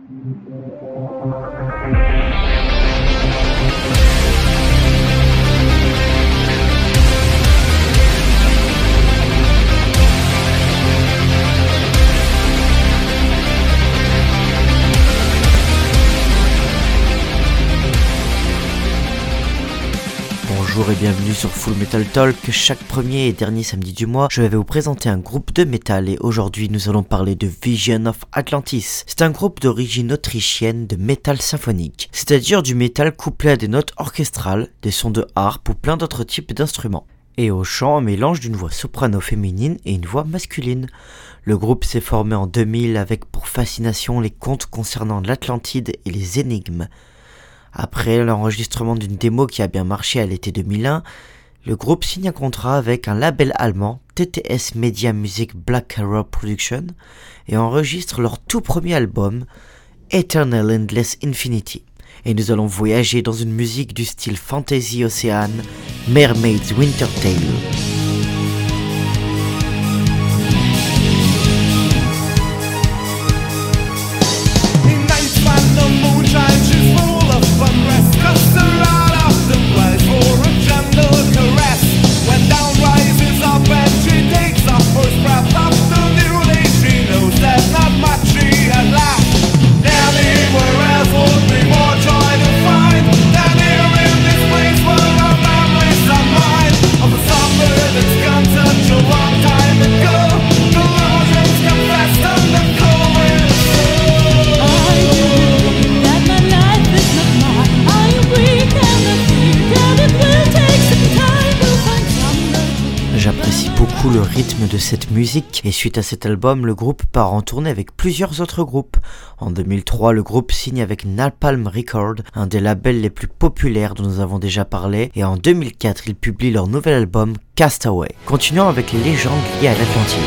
Bonjour et bienvenue sur Full Metal Talk. Chaque premier et dernier samedi du mois, je vais vous présenter un groupe de métal et aujourd'hui nous allons parler de Vision of Atlantis. C'est un groupe d'origine autrichienne de métal symphonique, c'est-à-dire du métal couplé à des notes orchestrales, des sons de harpe ou plein d'autres types d'instruments. Et au chant, un mélange d'une voix soprano féminine et une voix masculine. Le groupe s'est formé en 2000 avec pour fascination les contes concernant l'Atlantide et les énigmes. Après l'enregistrement d'une démo qui a bien marché à l'été 2001, le groupe signe un contrat avec un label allemand, TTS Media Music Black Arrow Production, et enregistre leur tout premier album, Eternal Endless Infinity. Et nous allons voyager dans une musique du style Fantasy Ocean, Mermaid's Winter Tale. J'apprécie beaucoup le rythme de cette musique et suite à cet album, le groupe part en tournée avec plusieurs autres groupes. En 2003, le groupe signe avec Napalm Records, un des labels les plus populaires dont nous avons déjà parlé, et en 2004, ils publient leur nouvel album Castaway. Continuons avec les légendes liées à l'Atlantide.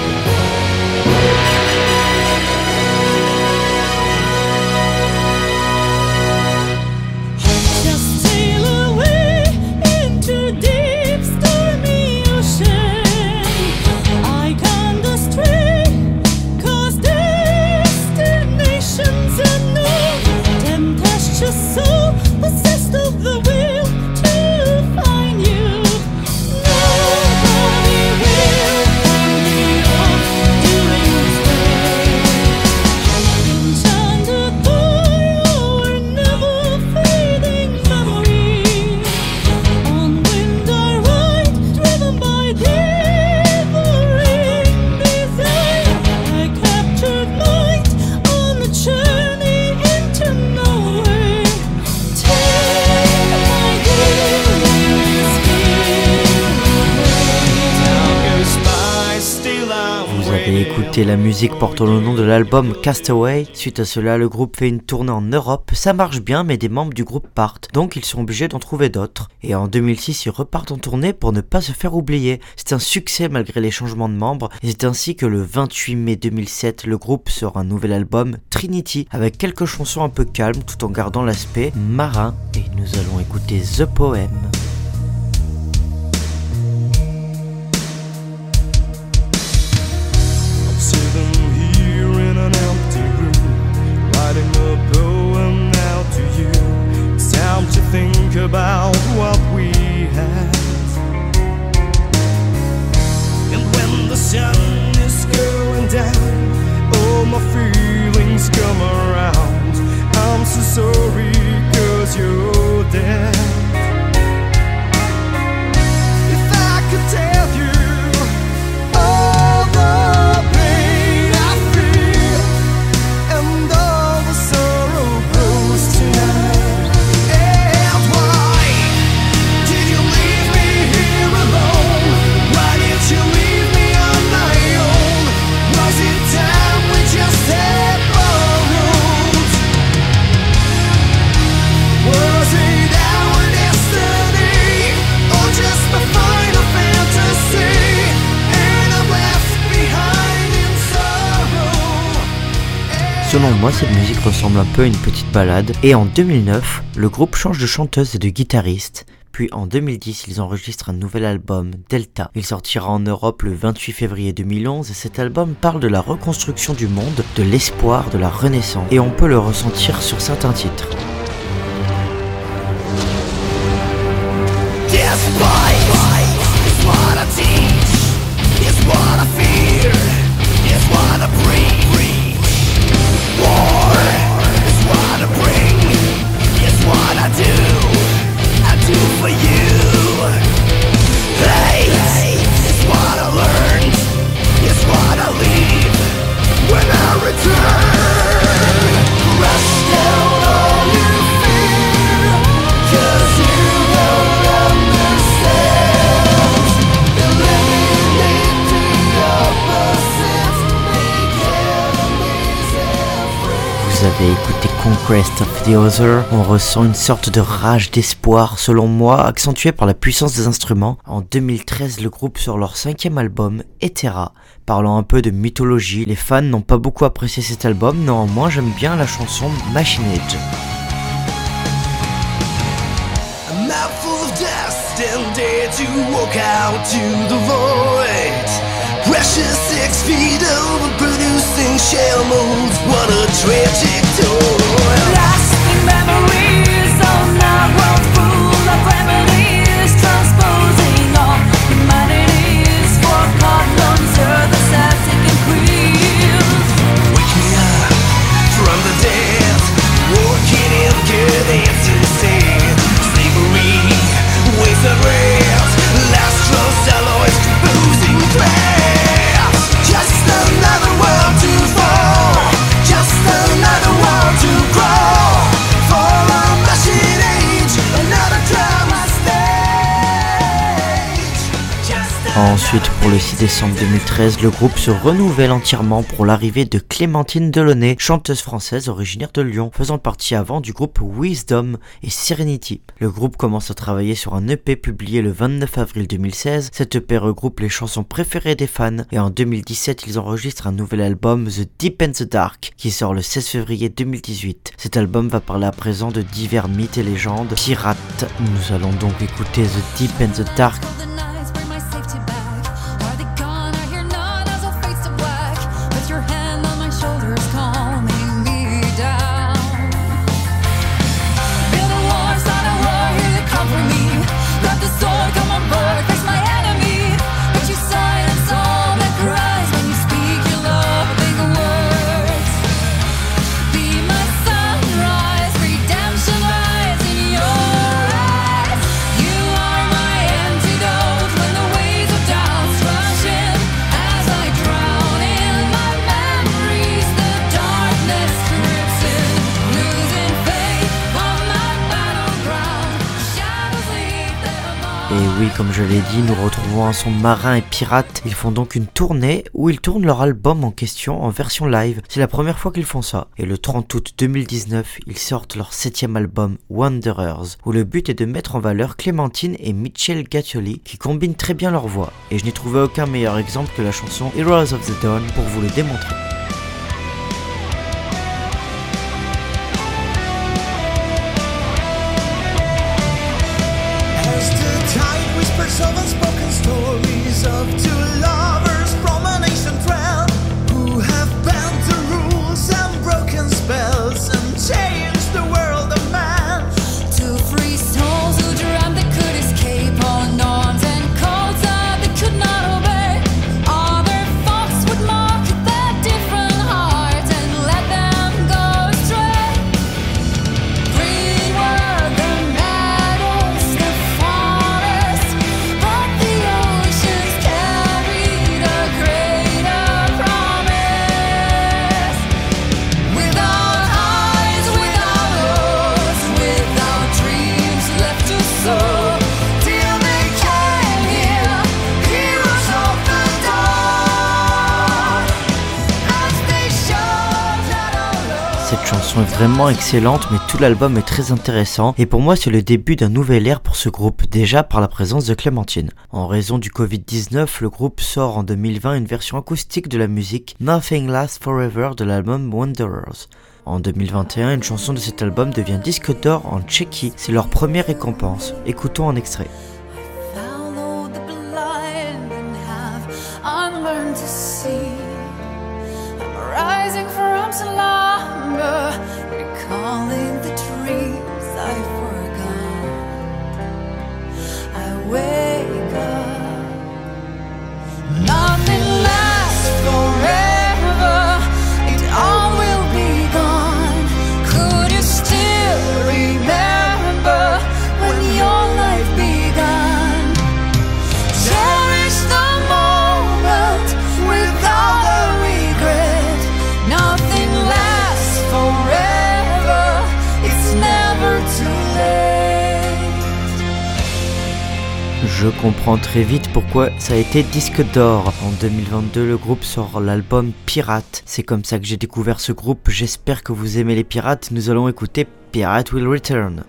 Écoutez, la musique portant le nom de l'album Castaway. Suite à cela, le groupe fait une tournée en Europe. Ça marche bien, mais des membres du groupe partent, donc ils sont obligés d'en trouver d'autres. Et en 2006, ils repartent en tournée pour ne pas se faire oublier. C'est un succès malgré les changements de membres. Et c'est ainsi que le 28 mai 2007, le groupe sort un nouvel album, Trinity, avec quelques chansons un peu calmes tout en gardant l'aspect marin. Et nous allons écouter The Poem. Think about what we have, and when the sun is going down, all my feelings come around. I'm so sorry 'cause you're dead. If I could tell you all the pain I feel and all the sorrow grows tonight. Selon moi, cette musique ressemble un peu à une petite balade, et en 2009, le groupe change de chanteuse et de guitariste, Puis en 2010, ils enregistrent un nouvel album, Delta. Il sortira en Europe le 28 février 2011 et cet album parle de la reconstruction du monde, de l'espoir, de la renaissance. Et on peut le ressentir sur certains titres. Vous avez écouté Conquest of the Other, on ressent une sorte de rage d'espoir selon moi, accentuée par la puissance des instruments. En 2013, le groupe sort leur 5e album, Ethera, parlant un peu de mythologie. Les fans n'ont pas beaucoup apprécié cet album, néanmoins j'aime bien la chanson Machine Age. Precious 6 feet over producing shell molds. What a tragic toil. Lasting memories on our world full of remedies, transposing all humanities for problems earth has had taken quills. Wake me up from the dead, walking in good instead. Slavery, waste of rest, last rose alloys composing thread. Ensuite, pour le 6 décembre 2013, le groupe se renouvelle entièrement pour l'arrivée de Clémentine Delaunay, chanteuse française originaire de Lyon, faisant partie avant du groupe Wisdom et Serenity. Le groupe commence à travailler sur un EP publié le 29 avril 2016. Cet EP regroupe les chansons préférées des fans et en 2017, ils enregistrent un nouvel album, The Deep and the Dark, qui sort le 16 février 2018. Cet album va parler à présent de divers mythes et légendes pirates. Nous allons donc écouter The Deep and the Dark. Et oui, comme je l'ai dit, nous retrouvons un son marin et pirate. Ils font donc une tournée où ils tournent leur album en question en version live. C'est la première fois qu'ils font ça. Et le 30 août 2019, ils sortent leur 7e album, Wanderers, où le but est de mettre en valeur Clémentine et Michel Gattioli, qui combinent très bien leur voix. Et je n'ai trouvé aucun meilleur exemple que la chanson Heroes of the Dawn pour vous le démontrer. Of unspoken stories of two lovers from an ancient realm who have bent the rules and broken spells and changed the world of man. Two free souls who dreamed they could escape all norms and codes that they could not obey. Other folks would mock their different hearts and let them go astray. Free were the meadows, the forests, but the oceans carried a greater promise. Without eyes, without hopes, without dreams left to soar, till they came here, heroes of the dawn, as they showed that alone. Cette chanson est vraiment excellente, mais tout l'album est très intéressant et pour moi c'est le début d'un nouvel ère pour ce groupe, déjà par la présence de Clémentine. En raison du Covid-19, le groupe sort en 2020 une version acoustique de la musique Nothing Lasts Forever de l'album Wanderers. En 2021, une chanson de cet album devient disque d'or en Tchéquie, c'est leur première récompense. Écoutons un extrait. Follow the blind and have unlearned to see. I'm rising from slumber, recalling the dreams I forgot. I wake up. Nothing lasts forever. It all will be gone. Could you still remember when your life began? Cherish the moment without a regret. Nothing lasts forever. It's never too late. Je comprends très vite pourquoi ça a été disque d'or. En 2022, le groupe sort l'album Pirate. C'est comme ça que j'ai découvert ce groupe. J'espère que vous aimez les pirates. Nous allons écouter Pirate Will Return.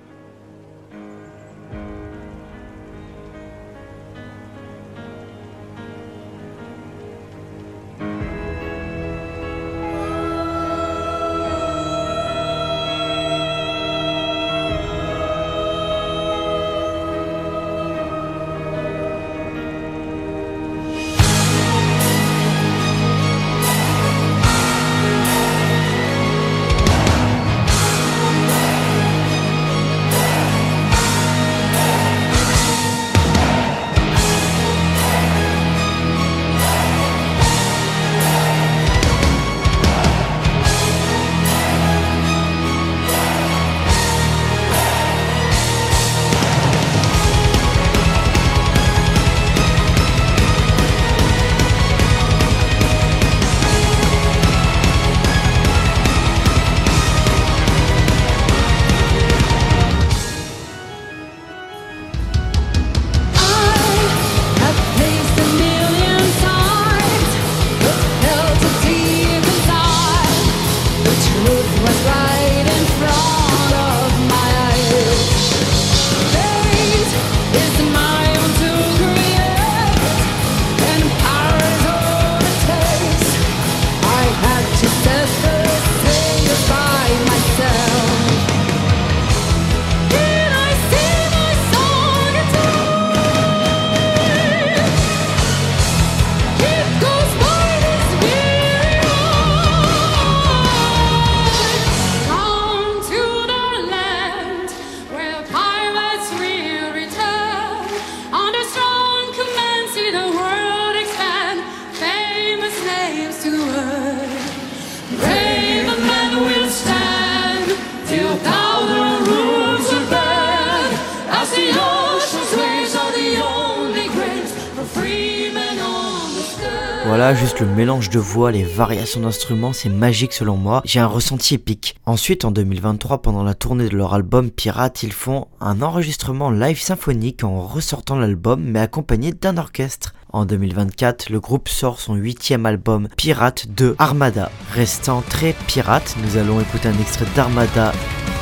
Voilà, juste le mélange de voix, les variations d'instruments, c'est magique selon moi. J'ai un ressenti épique. Ensuite, en 2023, pendant la tournée de leur album Pirate, ils font un enregistrement live symphonique en ressortant l'album, mais accompagné d'un orchestre. En 2024, le groupe sort son 8e album Pirate 2 Armada. Restant très pirate, nous allons écouter un extrait d'Armada.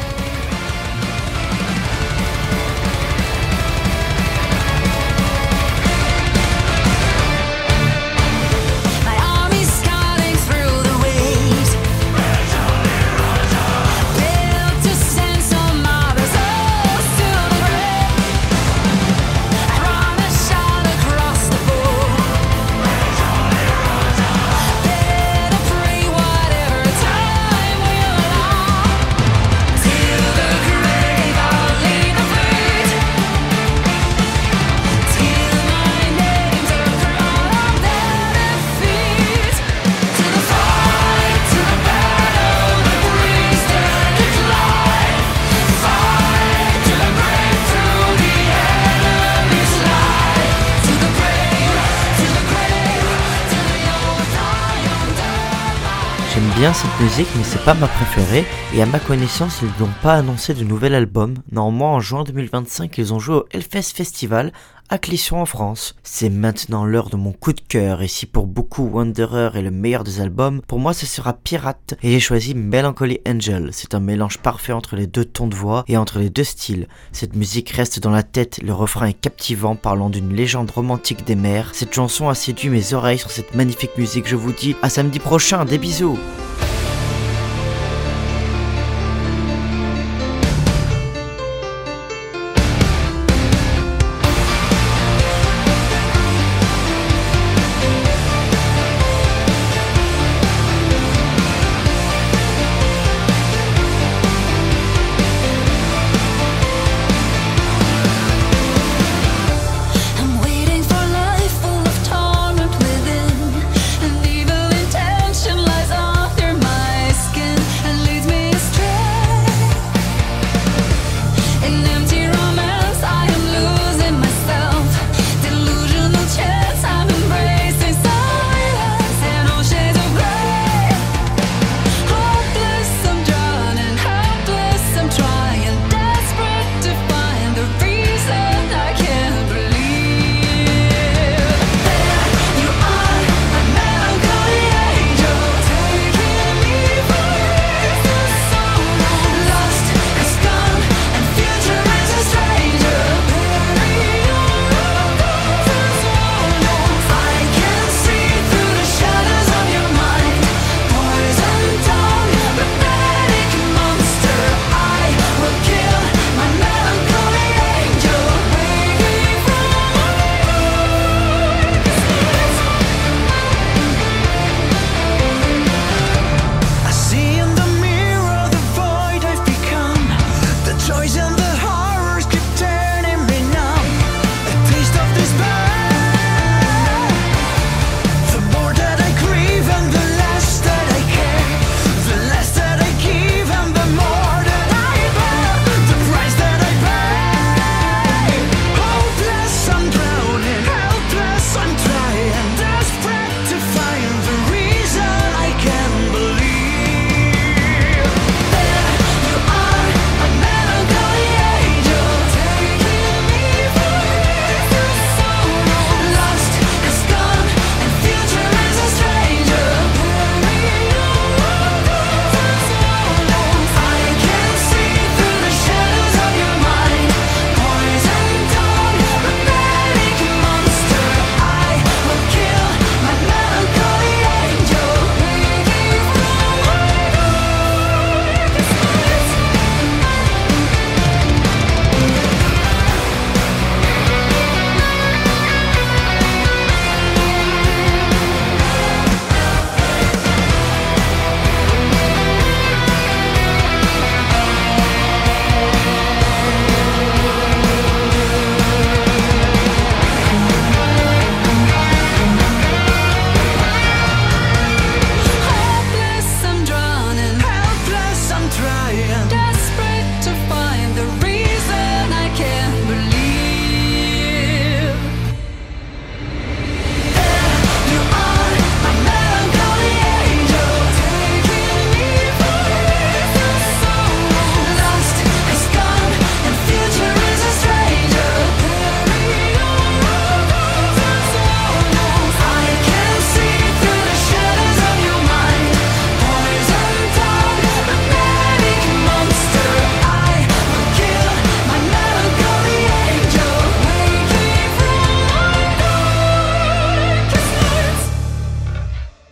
J'aime bien cette musique, mais c'est pas ma préférée, et à ma connaissance, ils n'ont pas annoncé de nouvel album. Normalement, en juin 2025, ils ont joué au Hellfest Festival à Clisson en France. C'est maintenant l'heure de mon coup de cœur, et si pour beaucoup Wanderer est le meilleur des albums, pour moi ce sera Pirate, et j'ai choisi Melancholy Angel. C'est un mélange parfait entre les deux tons de voix et entre les deux styles. Cette musique reste dans la tête, le refrain est captivant, parlant d'une légende romantique des mers. Cette chanson a séduit mes oreilles sur cette magnifique musique, je vous dis à samedi prochain, des bisous.